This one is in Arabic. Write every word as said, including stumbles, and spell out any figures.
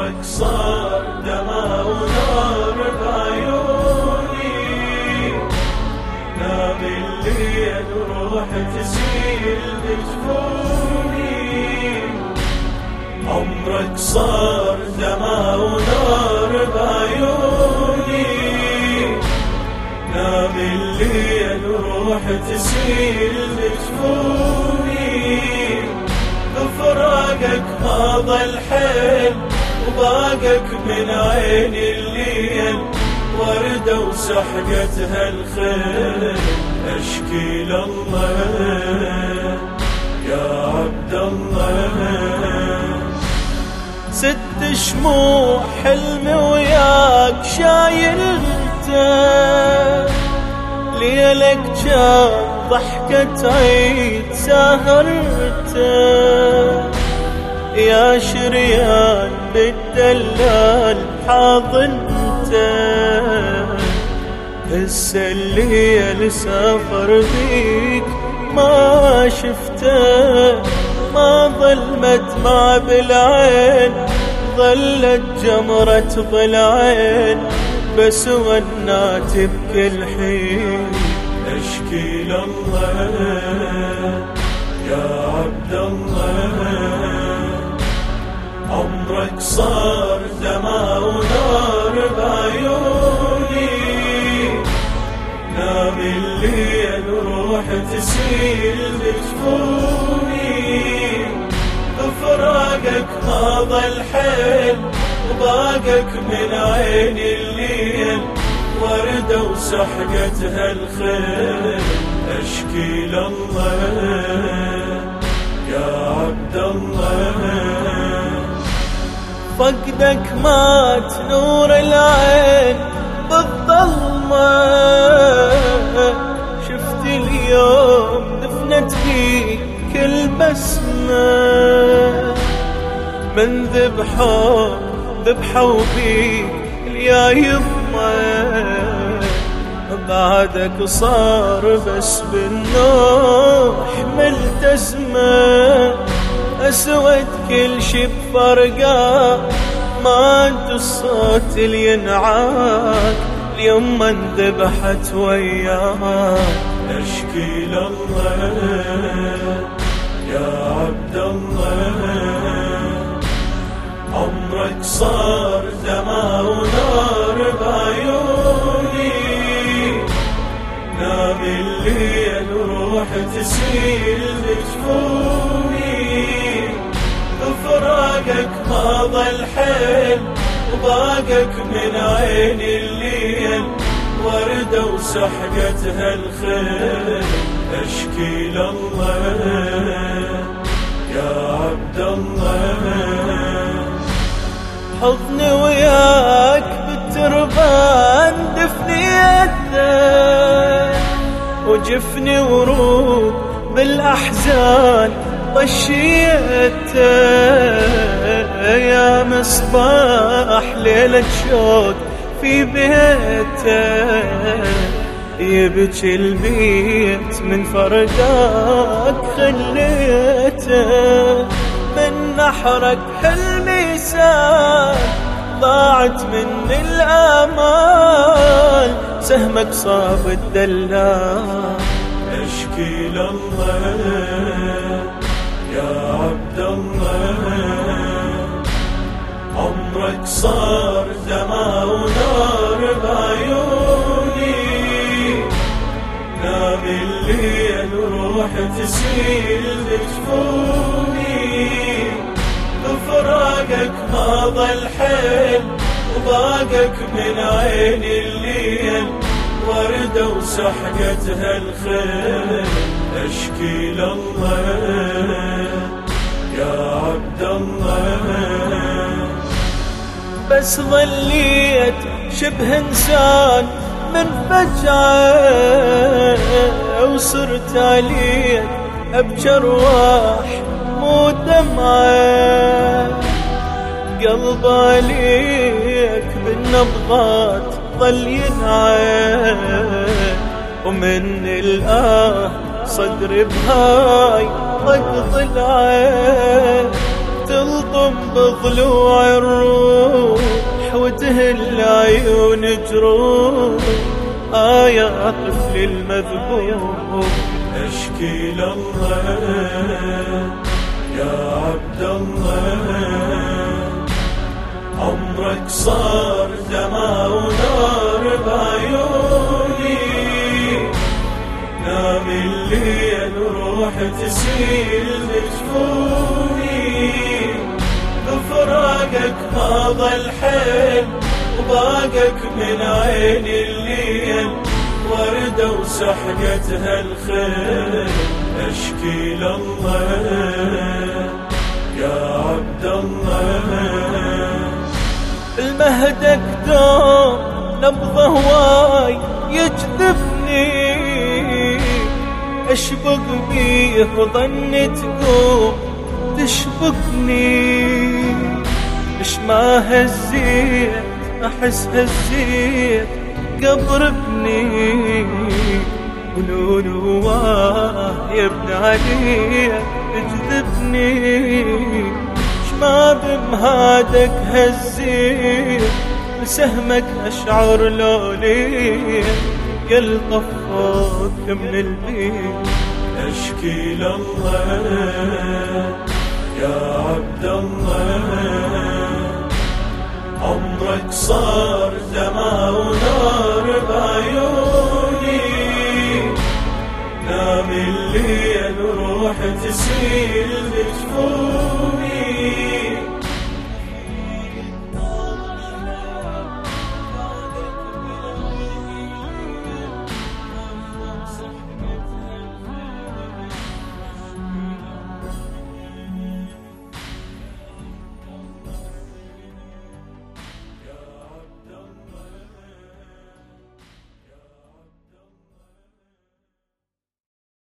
عمرك صار دمع ونار بعيوني، نام الليل وروح تسيل بجفوني. عمرك صار دمع ونار بعيوني، نام الليل وروح تسيل بجفوني. بفراقك ما ضل حيل وباقك من عين الليل، وردة وسحقتها الخيل أشكي لله يا عبد الله. ست شموع حلمي وياك شايلته، ليلك جاب ضحكة عيد سهرته. يا شريان بالدلال حاضنته، هسه الليل سافر بيك ما شفته. ما ظل مدمع بالعين، ظلت جمرة ضلعين، بس ونات بكل حين أشكي لله يا عبد الله. عمرك صار دمع ونار بعيوني، نام الليل وروح تسيل بجفوني. بفراقك ما ضل حيل وباقك من عين الليل، وردة وسحقتها الخيل أشكي لله يا عبد الله. فقدك مات نور العين بالظلمة، شفت اليوم دفنت بيك كل بسمة. من ذبحوا ذبحوا بيك يا يمه، بعدك صار بس بالنوح ملتزمه. أسود كل شي بفرقه، ما انت الصوت اللي ينعاك اليوم من ذبحت وياك أشكي لله يا عبد الله. عمرك صار دمع ونار بعيوني، نام الليل وروح تسيل بجفوني. بفراقك ما ضل حيل وباقك من عين الليل، وردة وسحقتها الخيل أشكي لله يا عبد الله. حضني وياك بالتربان دفنيته، وجفني ورود بالأحزان طشيته. يا مصباح ليلة شوق في بيته، يبكي البيت من فرقاك خليته. من نحرك حلمي سال ضاعت من الآمال، سهمك صاب الدلال أشكي لله يا عبد الله. عمرك صار دمع ونار بعيوني، نام الليل وروح تسيل بجفوني. بفراقك ما ضل حيل وباقك من عين الليل، وردة وسحقتها الخيل أشكي لله يا عبد الله. بس ظليت شبه إنسان من فجعة، وصرت عليك أبكي أرواح مو دمعة. قلب عليك بالنبضات ظل ينعى، ومن الآه صدري بهاي طق ضلعه. تلطم بضلوع الروح العيون جروح آه يا طفل المذبوح. أشكي لله يا عبد الله، عمرك صار دمع ونار بعيوني، نام الليل وروح تسيل بجفوني، بفراقك ما ضل حيل وباقك من عين الليل وردة وسحقتها الخيل. أشكي لله يا عبد الله، المهدك دوم نبضه هواي يجذبني، أشبق بيه وظني تقوم تشبكني، مش ما هزيت أحس هزيت قبر ابني، ونواه يا ابن علي اجذبني، شما بمهادك هزيت بسهمك أشعر لولي قل طفوك من البيت. أشكي لله يا عبد الله، عمرك صار دمع ونار بعيوني، نام الليل وروح تسيل بجفوني،